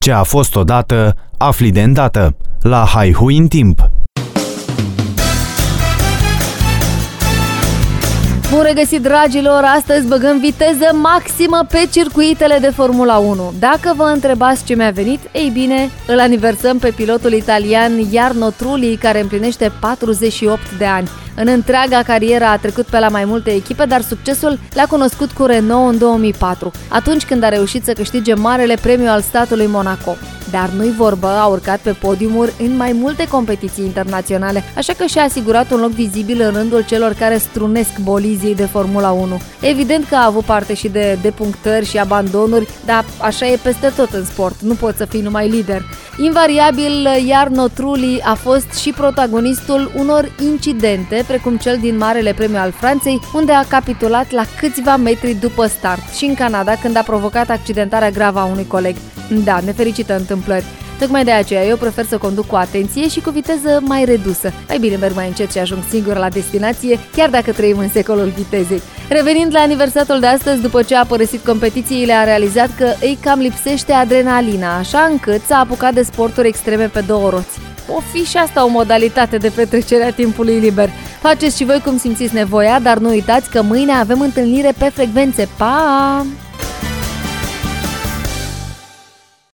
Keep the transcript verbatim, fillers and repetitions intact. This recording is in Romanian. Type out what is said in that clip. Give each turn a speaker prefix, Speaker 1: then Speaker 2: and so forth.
Speaker 1: Ce a fost odată, afli de îndată. La Haihui în timp.
Speaker 2: Bun regăsit, dragilor! Astăzi băgăm viteză maximă pe circuitele de Formula unu. Dacă vă întrebați ce mi-a venit, ei bine, îl aniversăm pe pilotul italian Jarno Trulli, care împlinește patruzeci și opt de ani. În întreaga carieră a trecut pe la mai multe echipe, dar succesul l-a cunoscut cu Renault în două mii patru, atunci când a reușit să câștige marele premiu al statului Monaco. Dar nu-i vorbă, a urcat pe podiumuri în mai multe competiții internaționale, așa că și-a asigurat un loc vizibil în rândul celor care strunesc bolizii de Formula unu. Evident că a avut parte și de depunctări și abandonuri, dar așa e peste tot în sport, nu poți să fii numai lider. Invariabil, Jarno Trulli a fost și protagonistul unor incidente, precum cel din Marele Premiu al Franței, unde a capitulat la câțiva metri după start, și în Canada, când a provocat accidentarea gravă a unui coleg. Da, nefericită întâmplări. Tocmai de aceea eu prefer să conduc cu atenție și cu viteză mai redusă. Mai bine merg mai încet și ajung singur la destinație, chiar dacă trăim în secolul vitezei. Revenind la aniversatul de astăzi, după ce a părăsit competițiile, a realizat că îi cam lipsește adrenalina, așa încât s-a apucat de sporturi extreme pe două roți. O fi și asta o modalitate de petrecere a timpului liber. Faceți și voi cum simțiți nevoia, dar nu uitați că mâine avem întâlnire pe frecvențe. Pa!